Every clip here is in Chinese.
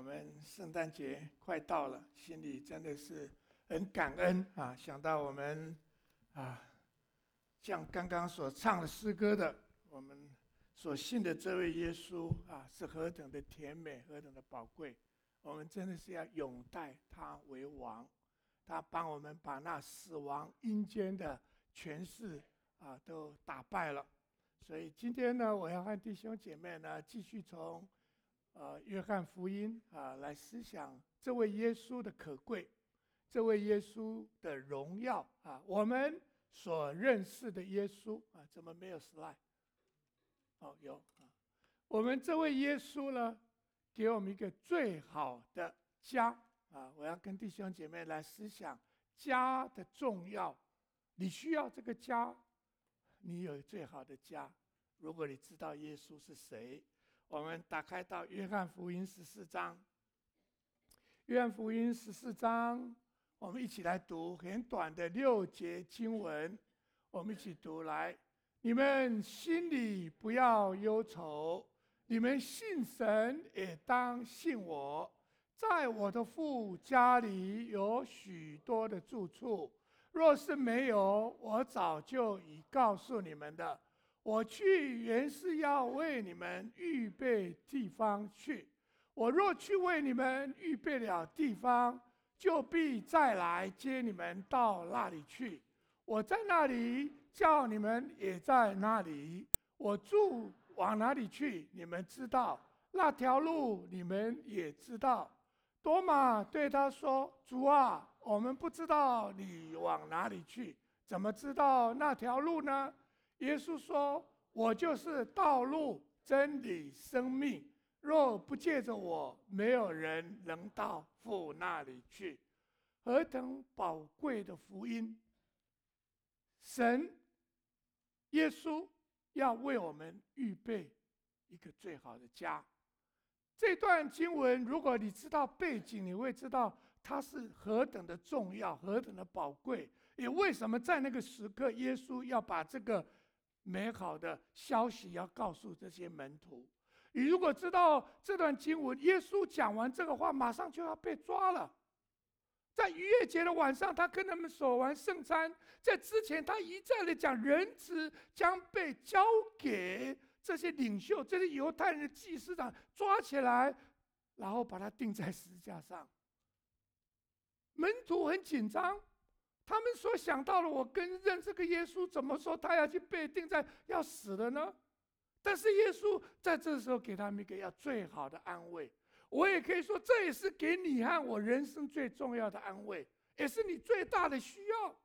我们圣诞节快到了，心里真的是很感恩啊！想到我们啊，像刚刚所唱的诗歌的，我们所信的这位耶稣啊，是何等的甜美，何等的宝贵。我们真的是要拥戴他为王，他帮我们把那死亡阴间的权势啊都打败了。所以今天呢，我要和弟兄姐妹呢继续从约翰福音啊来思想这位耶稣的可贵，这位耶稣的荣耀啊，我们所认识的耶稣啊，怎么没有 slide？ 哦，有啊，我们这位耶稣呢，给我们一个最好的家啊！我要跟弟兄姐妹来思想家的重要。你需要这个家，你有最好的家。如果你知道耶稣是谁，我们打开到约翰福音14章。约翰福音14章，我们一起来读很短的6节经文，我们一起读来。你们心里不要忧愁，你们信神也当信我。在我的父家里有许多的住处，若是没有，我早就已告诉你们的。我去原是要为你们预备地方去。我若去为你们预备了地方，就必再来接你们到那里去。我在那里，叫你们也在那里。我住往哪里去，你们知道；那条路你们也知道。多马对他说：“主啊，我们不知道你往哪里去，怎么知道那条路呢？”耶稣说：“我就是道路、真理、生命。若不借着我，没有人能到父那里去。”何等宝贵的福音！神、耶稣要为我们预备一个最好的家。这段经文，如果你知道背景，你会知道它是何等的重要，何等的宝贵。也为什么在那个时刻，耶稣要把这个美好的消息要告诉这些门徒。你如果知道这段经文，耶稣讲完这个话，马上就要被抓了。在逾越节的晚上，他跟他们守完圣餐，在之前他一再的讲，人子将被交给这些领袖，这些犹太人的祭司长抓起来，然后把他钉在十字架上。门徒很紧张，他们所想到的，我跟认这个耶稣怎么说他要去被钉在要死了呢？但是耶稣在这时候给他们一个要最好的安慰。我也可以说，这也是给你和我人生最重要的安慰，也是你最大的需要。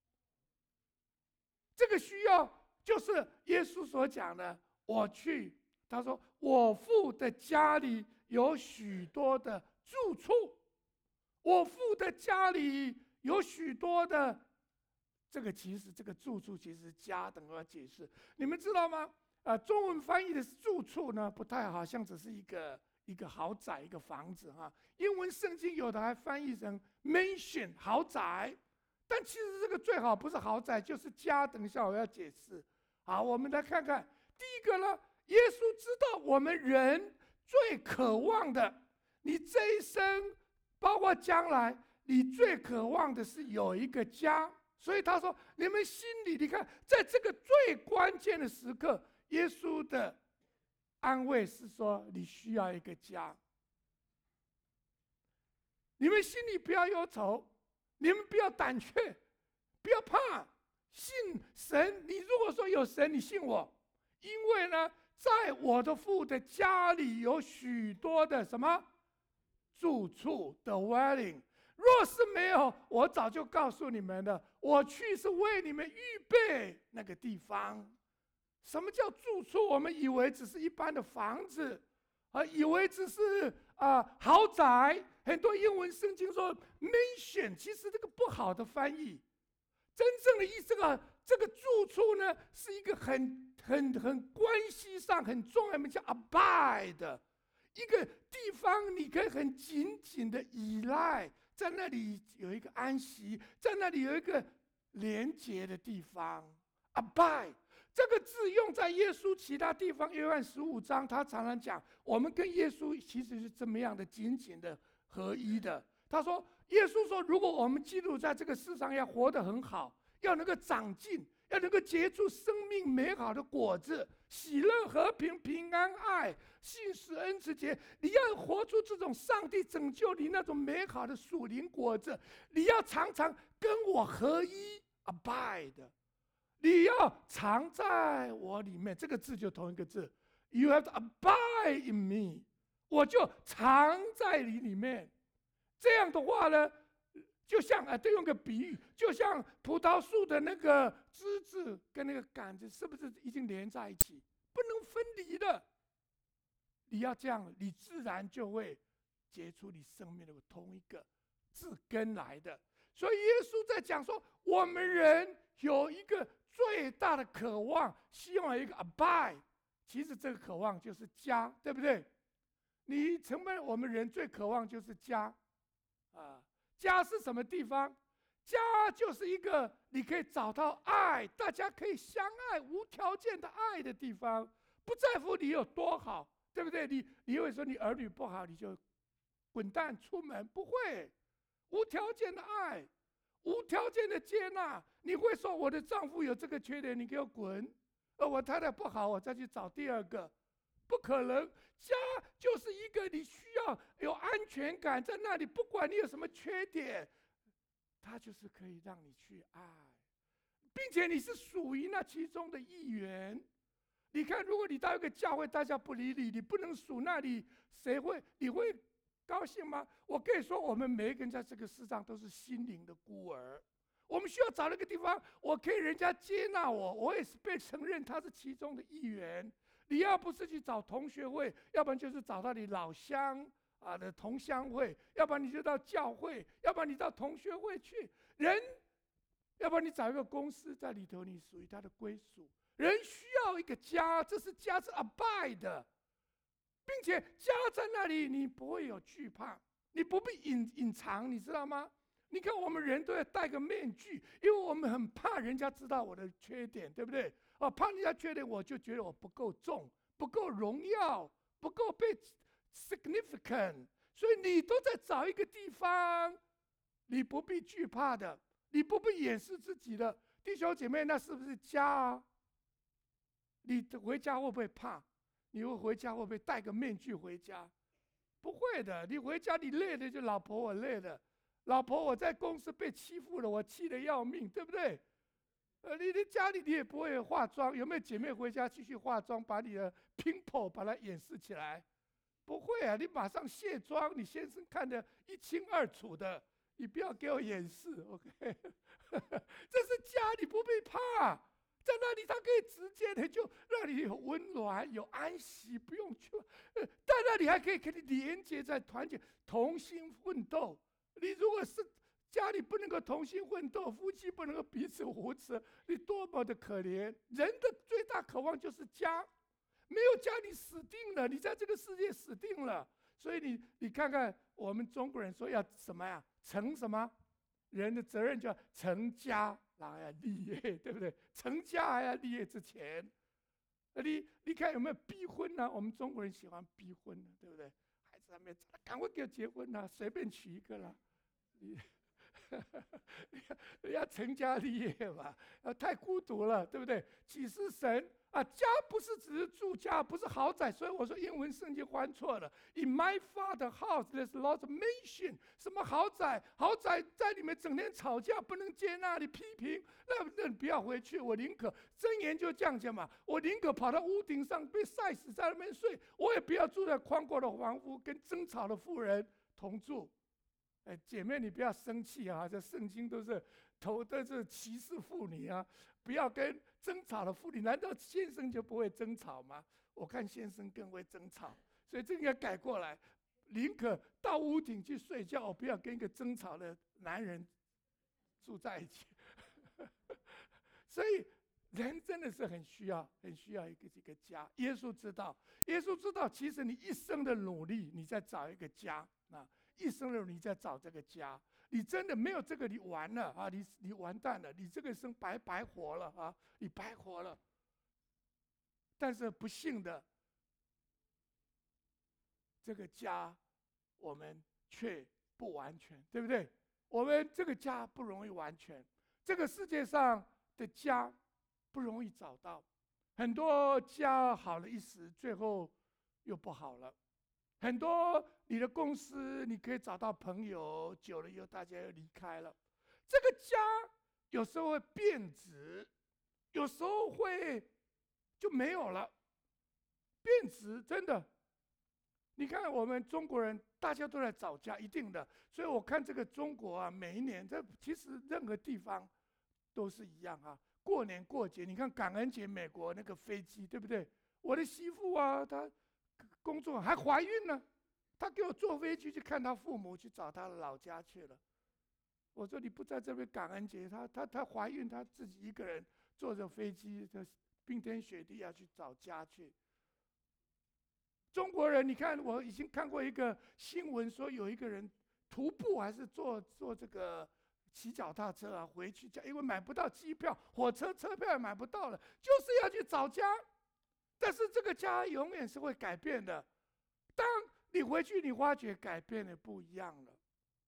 这个需要就是耶稣所讲的，我去，他说我父的家里有许多的住处，我父的家里有许多的，这个其实这个住处其实家，等我解释，你们知道吗？中文翻译的住处呢不太好，像只是一个豪宅，一个房子哈。英文圣经有的还翻译成 mansion 豪宅，但其实这个最好不是豪宅，就是家。等一下我要解释。好，我们来看看第一个呢，耶稣知道我们人最渴望的，你这一生包括将来，你最渴望的是有一个家。所以他说，你们心里，你看，在这个最关键的时刻，耶稣的安慰是说，你需要一个家。你们心里不要忧愁，你们不要胆怯，不要怕，信神。你如果说有神，你信我，因为呢，在我的父的家里有许多的什么住处 dwelling。若是没有，我早就告诉你们了。我去是为你们预备那个地方。什么叫住处？我们以为只是一般的房子，以为只是豪宅。很多英文圣经说 mansion， 其实这个不好的翻译。真正的意思，这个住处呢，是一个很关系上很重要的，叫 abide。一个地方你可以很紧紧的依赖，在那里有一个安息，在那里有一个连结的地方。abide， 这个字用在耶稣其他地方，约翰15章，他常常讲，我们跟耶稣其实是这么样的紧紧的合一的。他说，耶稣说，如果我们基督在这个世上要活得很好，要能够长进，要能够结出生命美好的果子，喜乐、和平、平安、爱、信实、恩慈、节，你要活出这种上帝拯救你那种美好的属灵果子，你要常常跟我合一 ，abide。你要藏在我里面，这个字就同一个字 ，You have to abide in me， 我就藏在你里面。这样的话呢，就像再用个比喻，就像葡萄树的那个枝子跟那个杆子，是不是已经连在一起，不能分离的？你要这样，你自然就会结出你生命的同一个字根来的。所以耶稣在讲说，我们人有一个最大的渴望，希望有一个 abide， 其实这个渴望就是家，对不对？你成为我们人最渴望就是家，家是什么地方？家就是一个你可以找到爱，大家可以相爱、无条件的爱的地方，不在乎你有多好，对不对？你会说你儿女不好，你就滚蛋出门？不会，无条件的爱。无条件的接纳，你会说我的丈夫有这个缺点，你给我滚；我太太不好，我再去找第二个，不可能。家就是一个你需要有安全感，在那里，不管你有什么缺点，它就是可以让你去爱，并且你是属于那其中的一员。你看，如果你到一个教会，大家不理你，你不能属那里，你会高兴吗？我可以说，我们每一个人在这个世上都是心灵的孤儿。我们需要找那个地方，我可以人家接纳我，我也是被承认他是其中的一员。你要不是去找同学会，要不然就是找到你老乡的同乡会，要不然你就到教会，要不然你到同学会去。人，要不然你找一个公司在里头，你属于他的归属。人需要一个家，这是家是 abide 的。并且家在那里，你不会有惧怕，你不必隐藏，你知道吗？你看我们人都要戴个面具，因为我们很怕人家知道我的缺点，对不对？怕人家缺点，我就觉得我不够重，不够荣耀，不够被 significant， 所以你都在找一个地方，你不必惧怕的，你不必掩饰自己的。弟兄姐妹，那是不是家啊？你回家会不会怕？你会回家会不会戴个面具回家？不会的，你回家你累的就老婆我累的，老婆我在公司被欺负了，我气得要命，对不对？你的家里你也不会化妆，有没有姐妹回家继续化妆，把你的 pimple 把它掩饰起来？不会啊，你马上卸妆，你先生看得一清二楚的，你不要给我掩饰 ，OK？ 这是家，你不必怕。在那里，他可以直接的就让你有温暖、有安息，不用去。在那里还可以跟你连接在团结、同心奋斗。你如果是家里不能够同心奋斗，夫妻不能够彼此扶持，你多么的可怜！人的最大渴望就是家，没有家你死定了，你在这个世界死定了。所以你看看我们中国人说要什么呀？成什么？人的责任叫成家。然后要立业，对不对？成家还要立业之前，你看有没有逼婚呢？我们中国人喜欢逼婚的，对不对？孩子还没长，赶快给我结婚啊，随便娶一个啦。要成家立业嘛，太孤独了，对不对？启示神家不是只是住家，不是豪宅，所以我说英文圣经翻错了。In my father's house there's lots of mansion， 什么豪宅？豪宅在里面整天吵架，不能接纳你批评，那你不要回去。我宁可箴言就这样讲嘛，我宁可跑到屋顶上被晒死在那边睡，我也不要住在宽阔的房屋，跟争吵的妇人同住。姐妹，你不要生气啊！这圣经都是歧视妇女啊！不要跟争吵的妇女，难道先生就不会争吵吗？我看先生更会争吵，所以这个要改过来，宁可到屋顶去睡觉，我不要跟一个争吵的男人住在一起。所以人真的是很需要一个家。耶稣知道，其实你一生的努力，你在找一个家啊。一生的你在找这个家，你真的没有这个，你完了啊！你完蛋了，你这个生白活了啊！你白活了。 但是不幸的，这个家我们却不完全，对不对？我们这个家不容易完全，这个世界上的家不容易找到，很多家好了一时，最后又不好了。很多你的公司，你可以找到朋友，久了以后大家又离开了。这个家有时候会变质，有时候会就没有了。变质真的，你看我们中国人，大家都在找家，一定的。所以我看这个中国啊，每一年，这其实任何地方都是一样啊。过年过节，你看感恩节，美国那个飞机，对不对？我的媳妇啊，她工作还怀孕呢，她给我坐飞机去看她父母，去找她的老家去了。我说你不在这边感恩节，她怀孕，她自己一个人坐着飞机，冰天雪地要去找家去。中国人，你看，我已经看过一个新闻，说有一个人徒步还是坐这个骑脚踏车啊回去家，因为买不到机票，火车车票也买不到了，就是要去找家。但是这个家永远是会改变的。当你回去，你发觉改变的不一样了。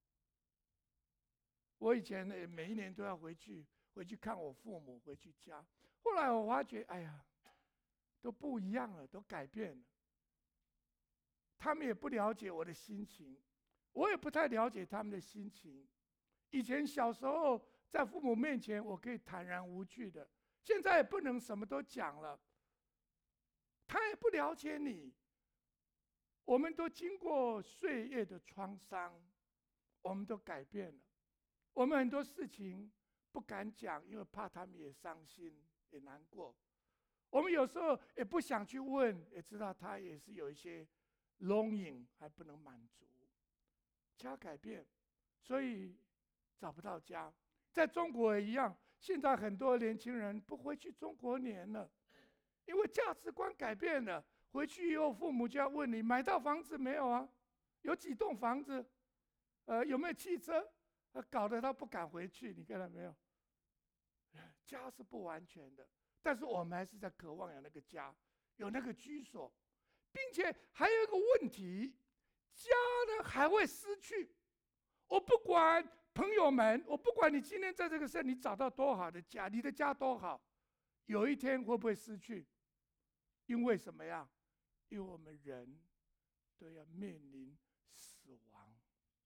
我以前呢，每一年都要回去看我父母，回去家。后来我发觉，哎呀，都不一样了，都改变了。他们也不了解我的心情，我也不太了解他们的心情。以前小时候在父母面前，我可以坦然无惧的，现在也不能什么都讲了。他也不了解你。我们都经过岁月的创伤，我们都改变了。我们很多事情不敢讲，因为怕他们也伤心也难过。我们有时候也不想去问，也知道他也是有一些longing还不能满足。家改变，所以找不到家。在中国也一样，现在很多年轻人不回去中国年了，因为价值观改变了。回去以后，父母就要问你买到房子没有啊？有几栋房子？有没有汽车？搞得他不敢回去。你看到没有？家是不完全的，但是我们还是在渴望有那个家，有那个居所，并且还有一个问题，家呢还会失去。我不管朋友们，我不管你今天在这个世你找到多好的家，你的家多好，有一天会不会失去？因为什么呀？因为我们人都要面临死亡，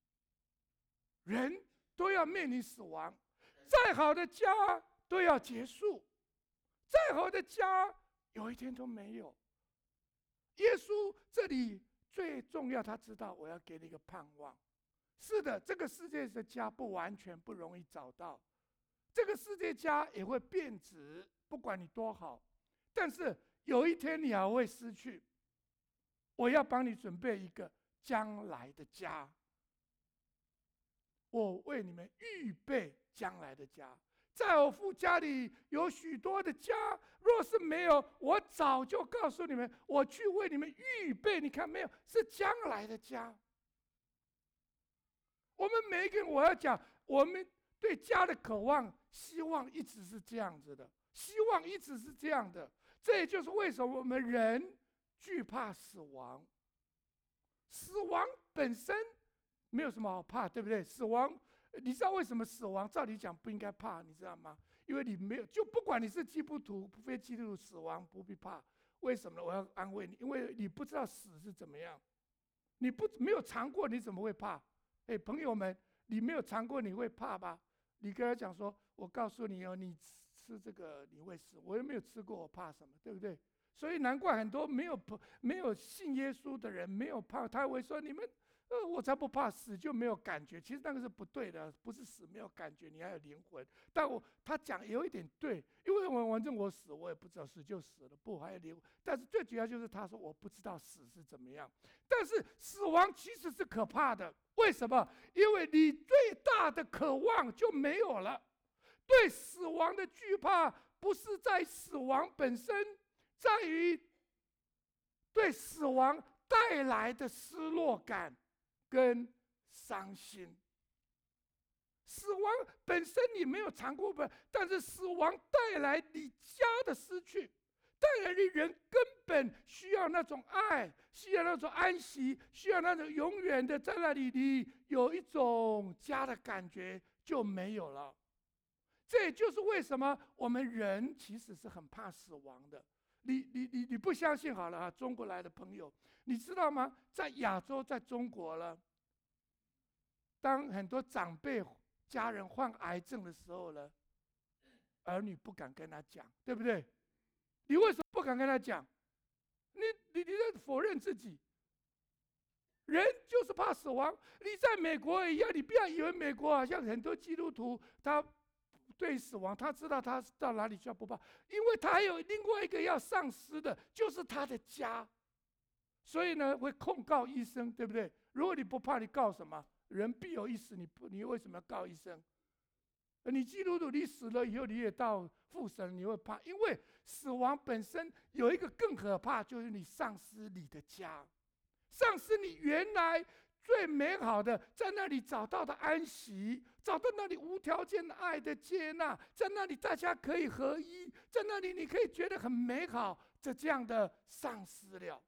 人都要面临死亡。再好的家都要结束，再好的家有一天都没有。耶稣这里最重要，他知道我要给你一个盼望。是的，这个世界的家不完全，不容易找到，这个世界家也会变质，不管你多好，但是有一天你还会失去。我要帮你准备一个将来的家，我为你们预备将来的家。在我父家里有许多的家，若是没有，我早就告诉你们，我去为你们预备。你看没有？是将来的家。我们每一个人，我要讲，我们对家的渴望、希望一直是这样子的，希望一直是这样的。这也就是为什么我们人惧怕死亡。死亡本身没有什么好怕，对不对？死亡，你知道为什么死亡？照理讲不应该怕，你知道吗？因为你没有，就不管你是基督徒、非基督徒，死亡不必怕。为什么呢？我要安慰你，因为你不知道死是怎么样，你没有尝过，你怎么会怕？哎，朋友们，你没有尝过，你会怕吧？你跟他讲说：“我告诉你哦，你吃这个你会死。”我又没有吃过，我怕什么？对不对？所以难怪很多没有信耶稣的人没有怕，他会说：“你们，我才不怕死，就没有感觉。”其实那个是不对的，不是死没有感觉，你还有灵魂。但他讲有一点对，因为反正我死，我也不知道死就死了，不还有灵魂。但是最主要就是他说我不知道死是怎么样，但是死亡其实是可怕的。为什么？因为你最大的渴望就没有了。对死亡的惧怕，不是在死亡本身，在于对死亡带来的失落感跟伤心。死亡本身你没有尝过，但是死亡带来你家的失去， 当然，人根本需要那种爱，需要那种安息，需要那种永远的在那里，你有一种家的感觉就没有了。这也就是为什么我们人其实是很怕死亡的。你不相信好了啊，中国来的朋友，你知道吗？在亚洲，在中国了，当很多长辈家人患癌症的时候呢，儿女不敢跟他讲，对不对？你为什么不敢跟他讲？你在否认自己。人就是怕死亡。你在美国一样，你不要以为美国好像很多基督徒，他对死亡，他知道他到哪里去不怕，因为他还有另外一个要丧失的，就是他的家。所以呢，会控告医生，对不对？如果你不怕，你告什么？人必有一死，你为什么要告医生？你基督徒，你死了以后，你也到复审，你会怕，因为死亡本身有一个更可怕，就是你丧失你的家，丧失你原来最美好的，在那里找到的安息，找到那里无条件的爱的接纳，在那里大家可以合一，在那里你可以觉得很美好，这样的丧失了。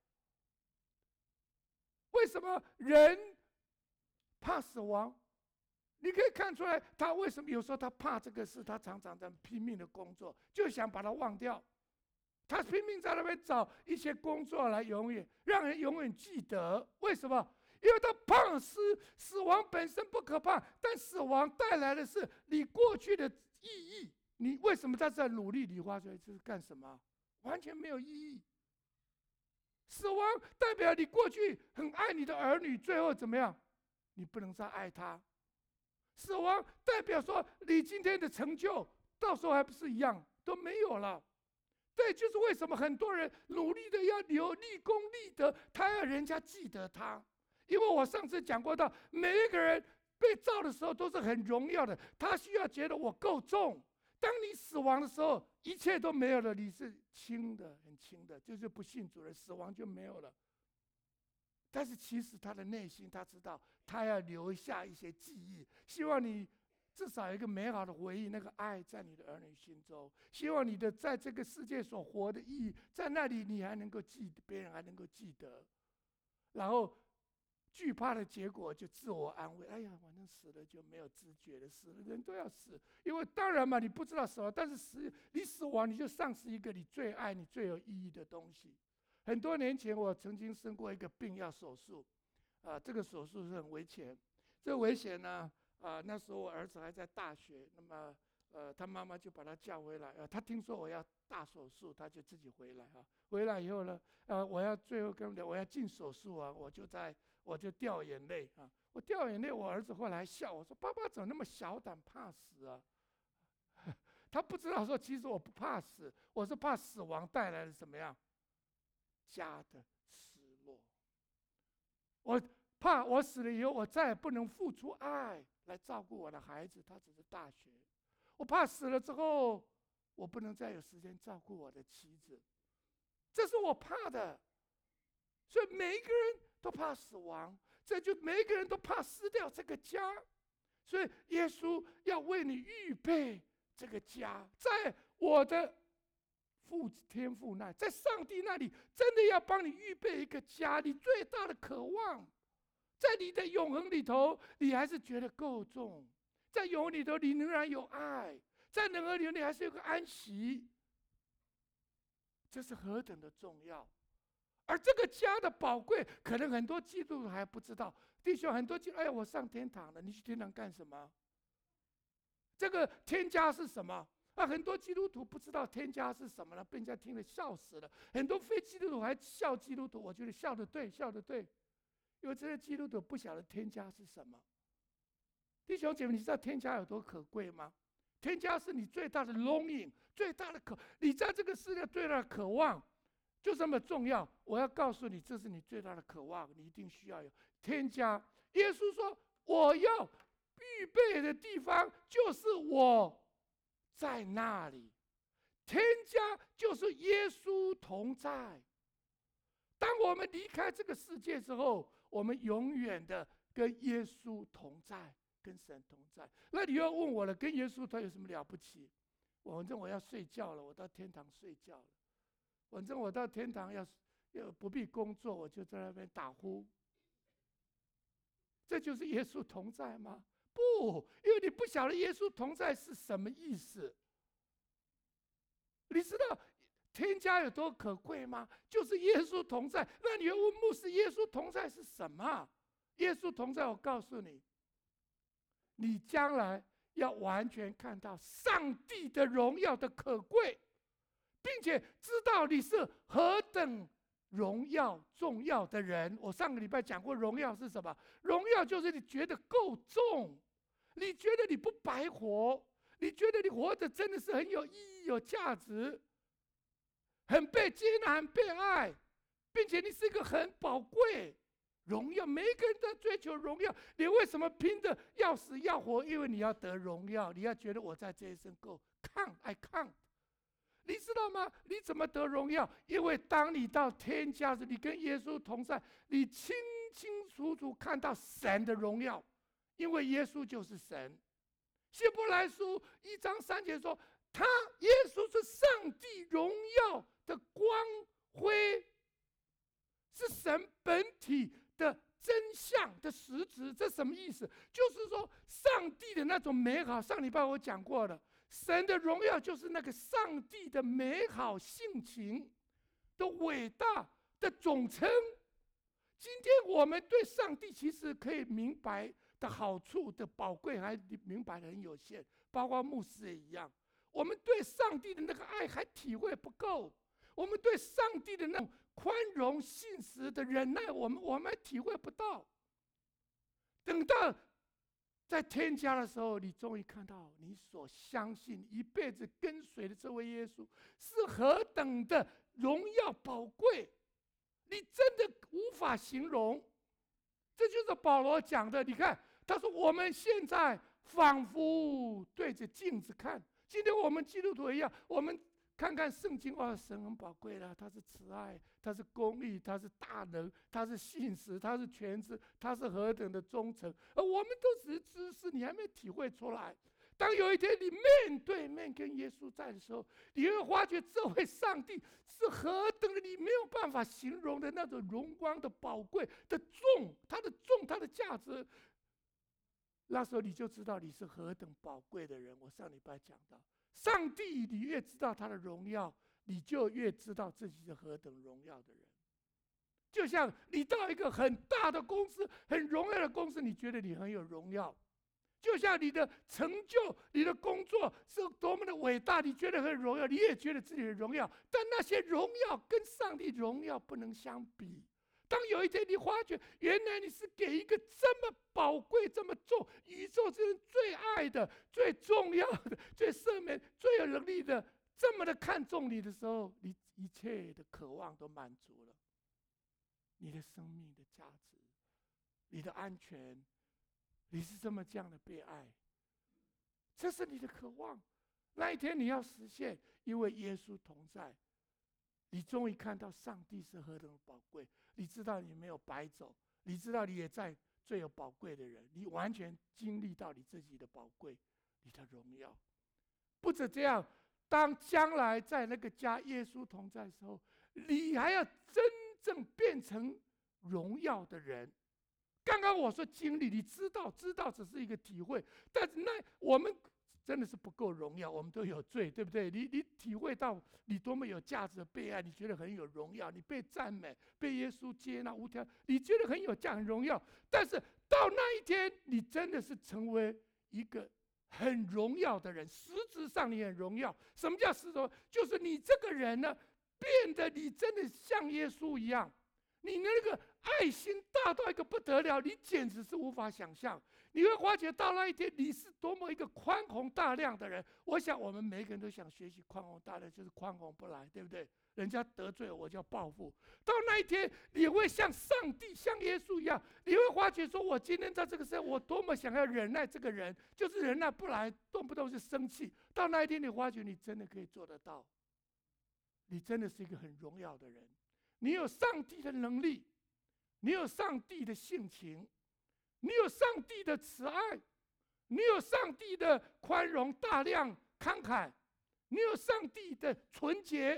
为什么人怕死亡？你可以看出来，他为什么有时候他怕这个事，他常常在拼命的工作，就想把它忘掉。他拼命在那边找一些工作来让人永远记得。为什么？因为他怕死亡本身不可怕，但死亡带来的是你过去的意义。你为什么在这努力？你花出来这是干什么？完全没有意义。死亡代表你过去很爱你的儿女，最后怎么样？你不能再爱他。死亡代表说，你今天的成就，到时候还不是一样，都没有了。对，就是为什么很多人努力的要留立功立德，他要人家记得他。因为我上次讲过到，每一个人被造的时候都是很荣耀的，他需要觉得我够重。当你死亡的时候，一切都没有了，你是轻的，很轻的，就是不信主的死亡就没有了。但是其实他的内心，他知道他要留下一些记忆，希望你至少有一个美好的回忆，那个爱在你的儿女心中。希望你的在这个世界所活的意义，在那里你还能够记得，别人还能够记得。然后惧怕的结果就自我安慰：哎呀，反正死了就没有知觉了，死了人都要死。因为当然嘛，你不知道死亡，但是你死亡，你就丧失一个你最爱、你最有意义的东西。很多年前，我曾经生过一个病要手术，这个手术是很危险。这个危险呢，那时候我儿子还在大学，那么他妈妈就把他叫回来，他听说我要大手术，他就自己回来啊。回来以后呢，我要最后跟我要进手术啊，我就掉眼泪啊。我掉眼泪，我儿子后来笑我说：“爸爸怎么那么小胆，怕死啊？”他不知道说，其实我不怕死，我是怕死亡带来的怎么样？家的失落，我怕我死了以后，我再也不能付出爱来照顾我的孩子，他只是大学。我怕死了之后，我不能再有时间照顾我的妻子，这是我怕的。所以每一个人都怕死亡，这就每一个人都怕失掉这个家。所以耶稣要为你预备这个家，在我的天父那，在上帝那里，真的要帮你预备一个家。你最大的渴望，在你的永恒里头，你还是觉得够重；在永恒里头，你仍然有爱；在永恒里头，你还是有个安息。这是何等的重要！而这个家的宝贵，可能很多基督徒还不知道。弟兄，很多基督徒，哎呀，我上天堂了，你去天堂干什么？这个天家是什么？很多基督徒不知道天家是什么了，被人家听了笑死了。很多非基督徒还笑基督徒，我觉得笑得对，笑得对，因为这些基督徒不晓得天家是什么。弟兄姐妹，你知道天家有多可贵吗？天家是你最大的 longing， 最大的你在这个世界最大的渴望，就这么重要。我要告诉你，这是你最大的渴望，你一定需要有天家。耶稣说：“我要预备的地方，就是我在那里。”天家就是耶稣同在。当我们离开这个世界之后，我们永远的跟耶稣同在，跟神同在。那你又问我了，跟耶稣他有什么了不起？反正我要睡觉了，我到天堂睡觉了。 反正我到天堂要不必工作，我就在那边打呼。这就是耶稣同在吗？不，因为你不晓得耶稣同在是什么意思。你知道天家有多可贵吗？就是耶稣同在。那你会问牧师，耶稣同在是什么？耶稣同在，我告诉你，你将来要完全看到上帝的荣耀的可贵，并且知道你是何等荣耀重要的人。我上个礼拜讲过，荣耀是什么？荣耀就是你觉得够重，你觉得你不白活，你觉得你活着真的是很有意义、有价值，很被接纳、很被爱，并且你是一个很宝贵。荣耀，每一个人都追求荣耀。你为什么拼得要死要活？因为你要得荣耀，你要觉得我在这一生够I count。你知道吗？你怎么得荣耀？因为当你到天家时，你跟耶稣同在，你清清楚楚看到神的荣耀，因为耶稣就是神。希伯来书1章3节说，耶稣是上帝荣耀的光辉，是神本体的真相的实质。这什么意思？就是说上帝的那种美好，上礼拜我讲过了，神的荣耀就是那个上帝的美好性情的伟大的总称。今天我们对上帝其实可以明白的好处的宝贵还明白的很有限，包括牧师也一样。我们对上帝的那个爱还体会不够，我们对上帝的那种宽容、信实的忍耐，我们还体会不到。等到在天家的时候，你终于看到你所相信、一辈子跟随的这位耶稣是何等的荣耀宝贵，你真的无法形容。这就是保罗讲的。你看，他说我们现在仿佛对着镜子看。今天我们基督徒一样，我们看看圣经，哇，神很宝贵了，他是慈爱，他是公义，他是大能，他是信实，他是全知，他是何等的忠诚。而我们都只是知识，你还没体会出来。当有一天你面对面跟耶稣在的时候，你会发觉这位上帝是何等的你没有办法形容的那种荣光的宝贵的重，他的价值。那时候你就知道你是何等宝贵的人。我上礼拜讲到，上帝你越知道他的荣耀，你就越知道自己是何等荣耀的人。就像你到一个很大的公司，很荣耀的公司，你觉得你很有荣耀。就像你的成就、你的工作是多么的伟大，你觉得很荣耀，你也觉得自己的荣耀。但那些荣耀跟上帝荣耀不能相比。当有一天你发觉，原来你是给一个这么宝贵、这么重、宇宙之人最爱的、最重要的、最赦免、最有能力的，这么的看重你的时候，你一切的渴望都满足了。你的生命的价值，你的安全，你是这样的被爱，这是你的渴望。那一天你要实现，因为耶稣同在，你终于看到上帝是何等的宝贵。你知道你没有白走，你知道你也在最有宝贵的人，你完全经历到你自己的宝贵，你的荣耀。不止这样，当将来在那个家耶稣同在的时候，你还要真正变成荣耀的人。刚刚我说经历，你知道只是一个体会，但是我们真的是不够荣耀，我们都有罪，对不对？你体会到你多么有价值的被爱，你觉得很有荣耀，你被赞美，被耶稣接纳无条，你觉得很有价很荣耀。但是到那一天，你真的是成为一个很荣耀的人，实质上你很荣耀。什么叫实质？就是你这个人呢，变得你真的像耶稣一样。你那个爱心大到一个不得了，你简直是无法想象。你会发觉到那一天，你是多么一个宽宏大量的人。我想我们每个人都想学习宽宏大量，就是宽宏不来，对不对？人家得罪我就要报复。到那一天，你会像上帝、像耶稣一样，你会发觉说，我今天在这个世界，我多么想要忍耐这个人，就是忍耐不来，动不动就生气。到那一天，你发觉你真的可以做得到，你真的是一个很荣耀的人。你有上帝的能力，你有上帝的性情，你有上帝的慈爱，你有上帝的宽容大量慷慨，你有上帝的纯洁，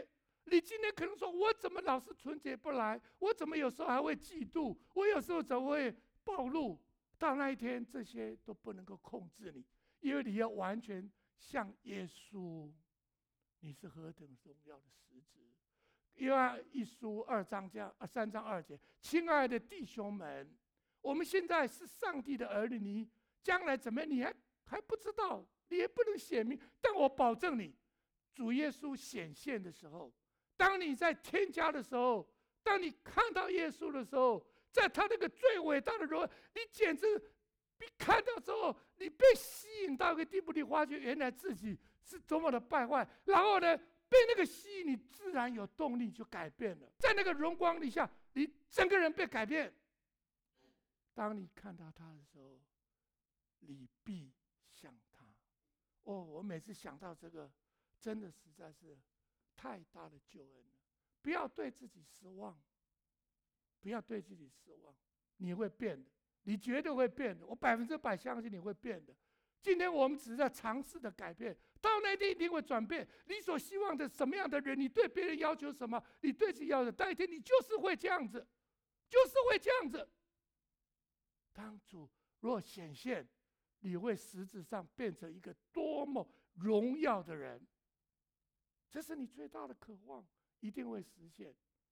你今天可能说，我怎么老是纯洁不来？我怎么有时候还会嫉妒？我有时候怎么会暴怒？到那一天，这些都不能够控制你，因为你要完全像耶稣，你是何等荣耀的实质。约翰一书3章2节，亲爱的弟兄们，我们现在是上帝的儿女，你将来怎么样，你还不知道，你也不能显明。但我保证你，主耶稣显现的时候，当你在天家的时候，当你看到耶稣的时候，在他那个最伟大的荣耀，你简直比看到之后，你被吸引到一个地步，你发觉原来自己是多么的败坏，然后呢，被那个吸引，你自然有动力就改变了。在那个荣光底下，你整个人被改变。当你看到他的时候，你必像他。哦，我每次想到这个，真的实在是太大的救恩了。不要对自己失望，不要对自己失望，你会变的，你绝对会变的，我100%相信你会变的。今天我们只是在尝试的改变，到那天一定会转变。你所希望的什么样的人，你对别人要求什么，你对自己要求，到一天你就是会这样子，就是会这样子。当主若显现，你会实质上变成一个多么荣耀的人，这是你最大的渴望，一定会实现。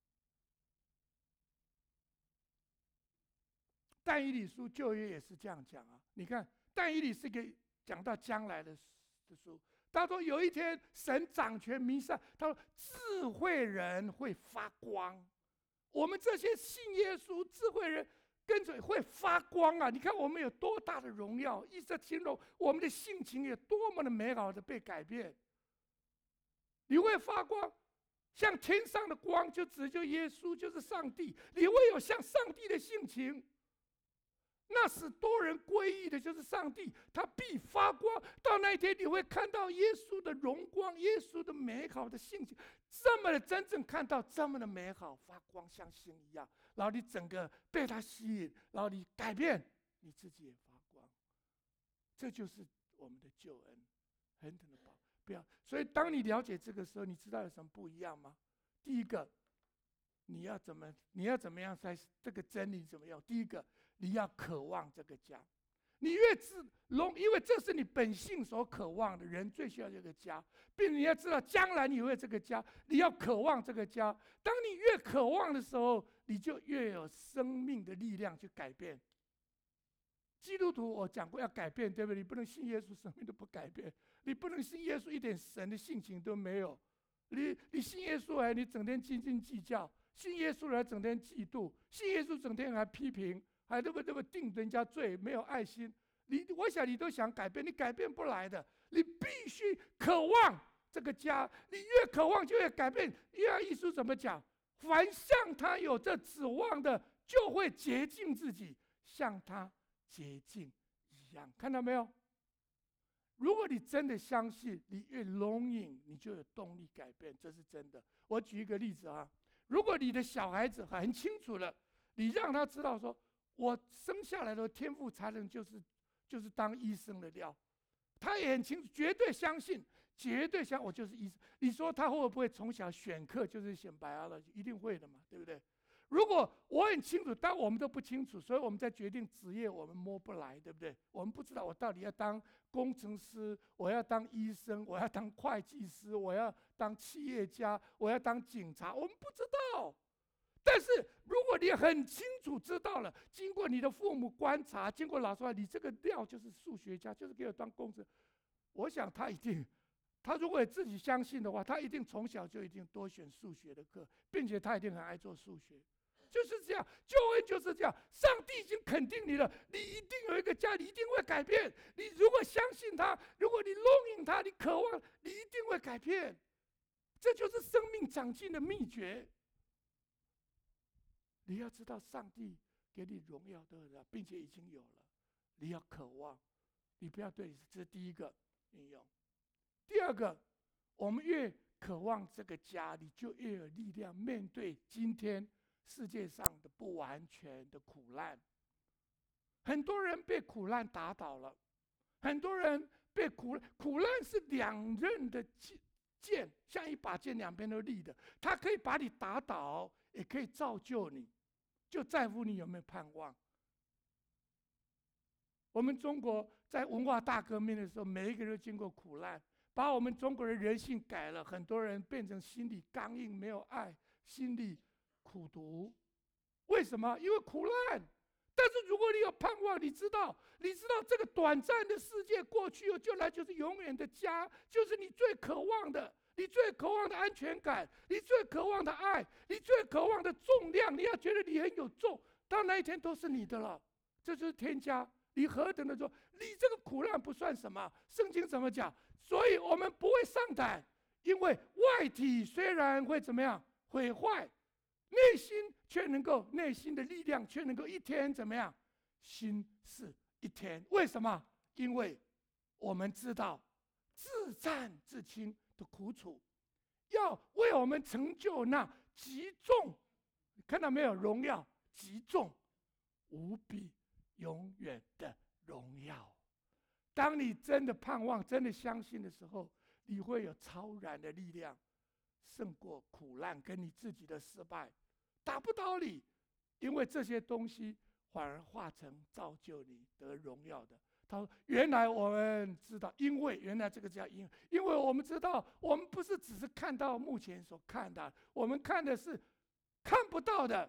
但以理书旧约也是这样讲啊，你看但以理是个讲到将来的书，他说有一天神掌权弥撒，他说智慧人会发光，我们这些信耶稣智慧人跟着会发光啊！你看我们有多大的荣耀，一直形容我们的性情有多么的美好的被改变。你会发光，像天上的光，就耶稣就是上帝，你会有像上帝的性情。那使多人归依的就是上帝，他必发光。到那一天，你会看到耶稣的荣光，耶稣的美好的性情，这么的真正看到这么的美好，发光像星一样。然后你整个被他吸引，然后你改变，你自己也发光。这就是我们的救恩，很等的不要。所以当你了解这个时候，你知道有什么不一样吗？第一个，你要怎么样才这个真理怎么样？第一个，你要渴望这个家，你越因为这是你本性所渴望的，人最需要这个家，并且你要知道将来你会有这个家，你要渴望这个家。当你越渴望的时候，你就越有生命的力量去改变。基督徒我讲过要改变，对不对？你不能信耶稣，生命都不改变；你不能信耶稣，一点神的性情都没有。你信耶稣你整天斤斤计较。信耶稣还整天嫉妒，信耶稣整天还批评，还对不定人家罪，没有爱心。我想你都想改变，你改变不来的。你必须渴望这个家，你越渴望就越改变。约翰一书怎么讲？凡像他有这指望的，就会洁净自己，像他洁净一样。看到没有？如果你真的相信，你越longing，你就有动力改变，这是真的。我举一个例子啊。如果你的小孩子很清楚了，你让他知道说，我生下来的天赋才能就是当医生的料，他也很清楚，绝对相信，我就是医生。你说他会不会从小选课就是选biology？一定会的嘛，对不对？如果我很清楚，但我们都不清楚，所以我们在决定职业，我们摸不来，对不对？我们不知道我到底要当工程师，我要当医生，我要当会计师，我要当企业家，我要当警察，我们不知道。但是如果你很清楚知道了，经过你的父母观察，经过老师说你这个料就是数学家，就是给我当工程，我想他如果自己相信的话，他一定从小就一定多选数学的课，并且他一定很爱做数学。就是这样，救恩就是这样。上帝已经肯定你了，你一定有一个家，你一定会改变。你如果相信他，如果你longing他，你渴望，你一定会改变。这就是生命长进的秘诀。你要知道，上帝给你荣耀的了，并且已经有了，你要渴望，你不要对，这是第一个应用。第二个，我们越渴望这个家，你就越有力量面对今天世界上的不完全的苦难。很多人被苦难打倒了，很多人被苦难是两刃的剑，像一把剑，两边都立的，它可以把你打倒，也可以造就你，就在乎你有没有盼望。我们中国在文化大革命的时候，每一个人都经过苦难，把我们中国人人性改了，很多人变成心里刚硬，没有爱，心里苦毒。为什么？因为苦难。但是如果你有盼望，你知道这个短暂的世界过去后，就来就是永远的家，就是你最渴望的，你最渴望的安全感，你最渴望的爱，你最渴望的重量，你要觉得你很有重，到那一天都是你的了，这就是天家。你何等的说，你这个苦难不算什么？圣经怎么讲？所以我们不会上胆，因为外体虽然会怎么样毁坏，内心却能够，内心的力量却能够一天怎么样？心是一天。为什么？因为我们知道自战自清的苦楚，要为我们成就那极重，看到没有？荣耀极重无比永远的荣耀。当你真的盼望、真的相信的时候，你会有超然的力量，胜过苦难跟你自己的失败，打不倒你，因为这些东西反而化成造就你得荣耀的。他说：“原来我们知道，因为原来这个叫因为我们知道，我们不是只是看到目前所看的，我们看的是看不到的。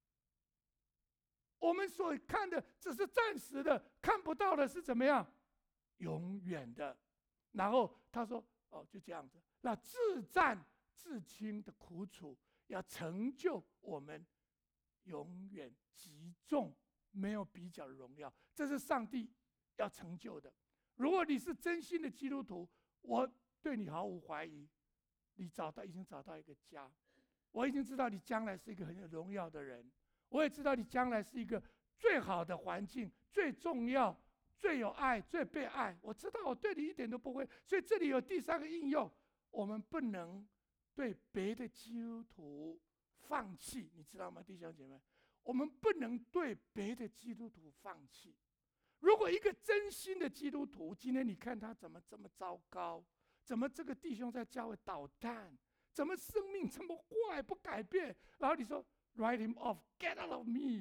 我们所看的只是暂时的，看不到的是怎么样？永远的。”然后他说：“哦，就这样子。那自战自清的苦楚，要成就我们永远极重、没有比较的荣耀，这是上帝要成就的。如果你是真心的基督徒，我对你毫无怀疑，你已经找到一个家。我已经知道你将来是一个很有荣耀的人，我也知道你将来是一个最好的环境、最重要、最有爱、最被爱。我知道我对你一点都不会。所以这里有第三个应用，我们不能对别的基督徒放弃，你知道吗，弟兄姐妹？我们不能对别的基督徒放弃。如果一个真心的基督徒，今天你看他怎么这么糟糕，怎么这个弟兄在教会捣蛋，怎么生命这么坏不改变，然后你说 write him off, get out of me，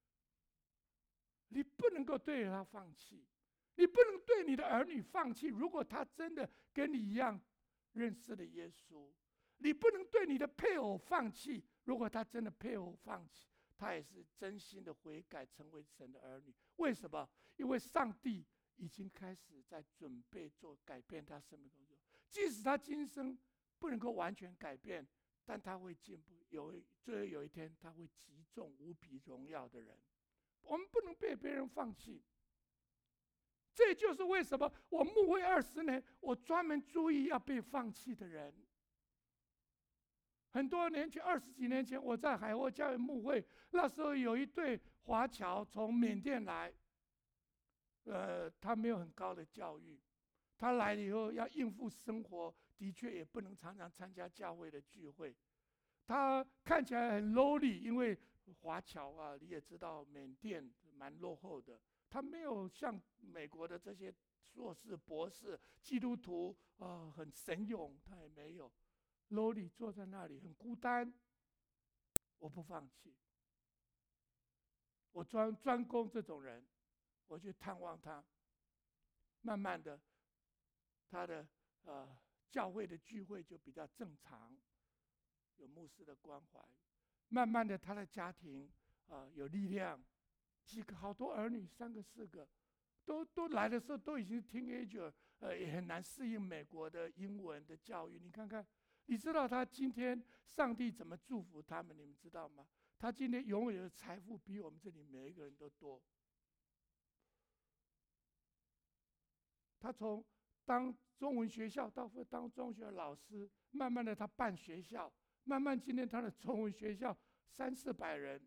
你不能够对他放弃，你不能对你的儿女放弃。如果他真的跟你一样认识了耶稣，你不能对你的配偶放弃。如果他真的配偶放弃，他也是真心的悔改，成为神的儿女。为什么？因为上帝已经开始在准备做改变他生命工作。即使他今生不能够完全改变，但他会进步。最后有一天，他会极重无比荣耀的人。我们不能被别人放弃。这就是为什么我牧会20年，我专门注意要被放弃的人。很多年前，20几年前，我在海沃教会牧会，那时候有一对华侨从缅甸来，他没有很高的教育，他来了以后要应付生活，的确也不能常常参加教会的聚会。他看起来很 lowly， 因为华侨啊，你也知道缅甸蛮落后的，他没有像美国的这些硕士、博士、基督徒很神勇，他也没有。lowly 坐在那里很孤单，我不放弃，我专攻这种人，我去探望他。慢慢的，他的教会的聚会就比较正常，有牧师的关怀。慢慢的，他的家庭有力量，好多儿女，3个4个，都来的时候都已经是 teenager， 也很难适应美国的英文的教育。你看看。你知道他今天上帝怎么祝福他们？你们知道吗？他今天拥有的财富比我们这里每一个人都多。他从当中文学校到当中学老师，慢慢的他办学校，慢慢今天他的中文学校300-400人，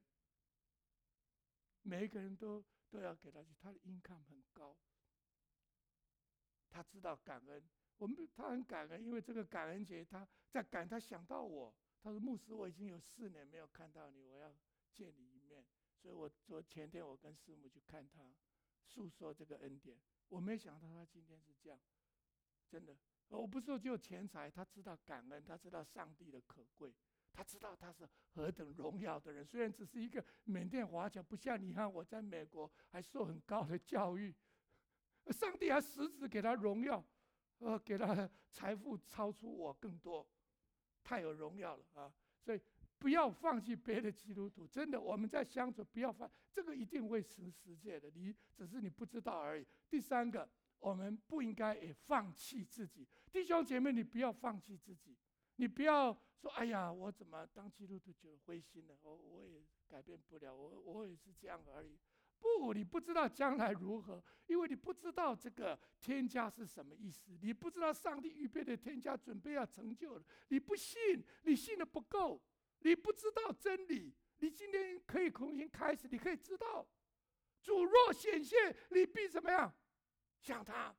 每一个人都要给他去，他的 income 很高。他知道感恩。他很感恩，因为这个感恩节，他想到我，他说：“牧师，我已经有4年没有看到你，我要见你一面。”所以前天我跟师母去看他，诉说这个恩典。我没想到他今天是这样，真的。 我不是说只有钱财，他知道感恩，他知道上帝的可贵，他知道他是何等荣耀的人。虽然只是一个缅甸华侨，不像你看我在美国还受很高的教育，上帝还实质给他荣耀，给他财富超出我更多，太有荣耀了啊！所以不要放弃别的基督徒，真的，我们在相处不要放，这个一定会成实践的，只是你不知道而已。第三个，我们不应该也放弃自己，弟兄姐妹，你不要放弃自己，你不要说，哎呀，我怎么当基督徒就灰心了，我也改变不了，我也是这样而已。不，你不知道将来如何，因为你不知道这个天家是什么意思，你不知道上帝预备的天家准备要成就了，你不信，你信的不够，你不知道真理。你今天可以重新开始，你可以知道，主若显现，你必怎么样？想他。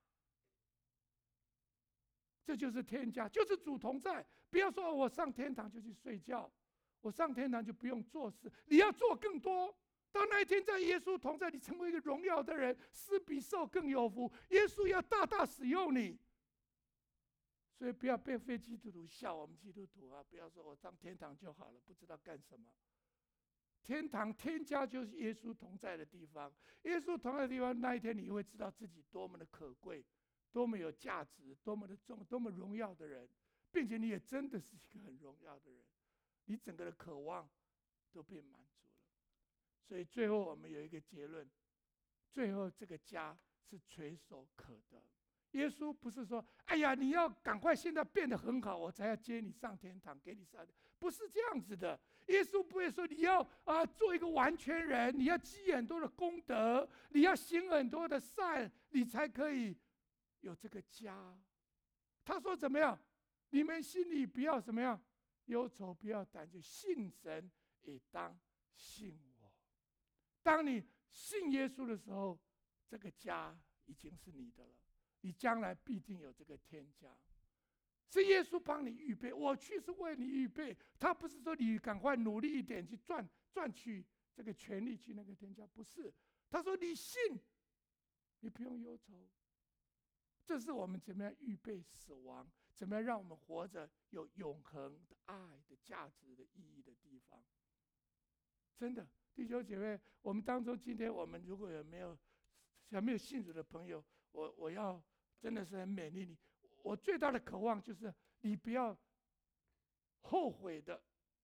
这就是天家，就是主同在。不要说我上天堂就去睡觉，我上天堂就不用做事，你要做更多。到那一天，在耶稣同在，你成为一个荣耀的人，施比受更有福。耶稣要大大使用你，所以不要被非基督徒笑我们基督徒啊！不要说我上天堂就好了，不知道干什么。天堂天家就是耶稣同在的地方，耶稣同在的地方，那一天你会知道自己多么的可贵，多么有价值，多么的重，多么荣耀的人，并且你也真的是一个很荣耀的人，你整个的渴望都被满足了。所以最后我们有一个结论，最后这个家是垂手可得。耶稣不是说，哎呀，你要赶快现在变得很好，我才要接你上天堂，给你上，不是这样子的。耶稣不会说你要做一个完全人，你要积很多的功德，你要行很多的善，你才可以有这个家。他说怎么样？你们心里不要怎么样忧愁，不要胆怯，信神也当信我。当你信耶稣的时候，这个家已经是你的了，你将来必定有这个天家，是耶稣帮你预备。我去是为你预备，他不是说你赶快努力一点去赚取这个权利去那个天家，不是。他说你信，你不用忧愁。这是我们怎么样预备死亡，怎么样让我们活着有永恒的爱的价值的意义的地方。真的，弟兄姐妹，我们当中今天我们如果有没有信主的朋友，我要真的是很勉励你。我最大的渴望就是你不要后悔的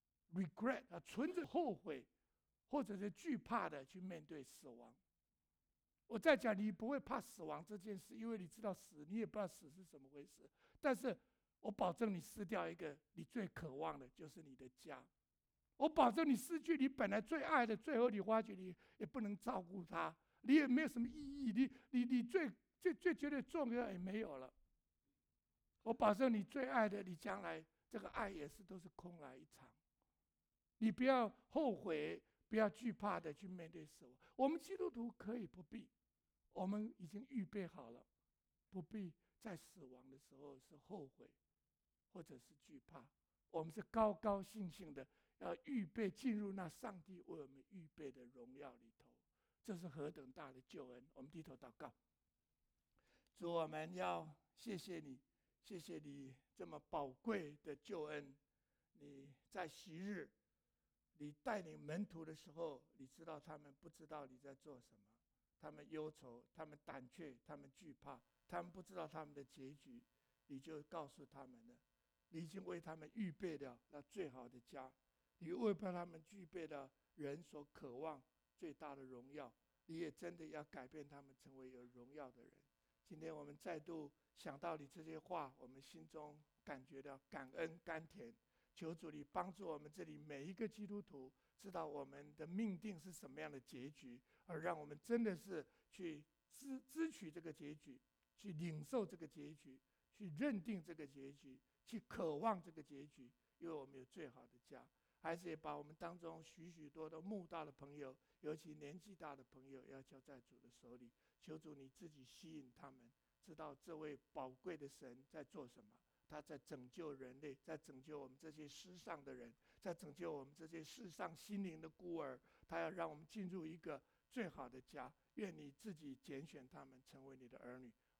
regret 存着后悔或者是惧怕的去面对死亡。我在讲你不会怕死亡这件事，因为你知道死，你也不知道死是怎么回事。但是我保证你失掉一个你最渴望的，就是你的家。我保证你失去你本来最爱的，最后你发觉你也不能照顾他，你也没有什么意义，你最觉得重要也没有了。我保证你最爱的，你将来这个爱也是都是空来一场。你不要后悔，不要惧怕的去面对死亡。我们基督徒可以不必，我们已经预备好了，不必在死亡的时候是后悔，或者是惧怕。我们是高高兴兴的。要预备进入那上帝为我们预备的荣耀里头，这是何等大的救恩！我们低头祷告，主，我们要谢谢你，谢谢你这么宝贵的救恩。你在昔日，你带领门徒的时候，你知道他们不知道你在做什么，他们忧愁，他们胆怯，他们惧怕，他们不知道他们的结局，你就告诉他们了，你已经为他们预备了那最好的家。你为他们具备了人所渴望最大的荣耀，你也真的要改变他们成为有荣耀的人。今天我们再度想到你这些话，我们心中感觉到感恩甘甜。求主你帮助我们这里每一个基督徒知道我们的命定是什么样的结局，而让我们真的是去支取这个结局，去领受这个结局，去认定这个结局，去渴望这个结局，因为我们有最好的家。还是也把我们当中许许多多慕道的朋友，尤其年纪大的朋友，要交在主的手里。求主你自己吸引他们，知道这位宝贵的神在做什么。他在拯救人类，在拯救我们这些世上的人，在拯救我们这些世上心灵的孤儿。他要让我们进入一个最好的家。愿你自己拣选他们成为你的儿女。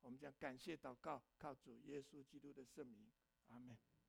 我们将感谢祷告，靠主耶稣基督的圣名，阿门。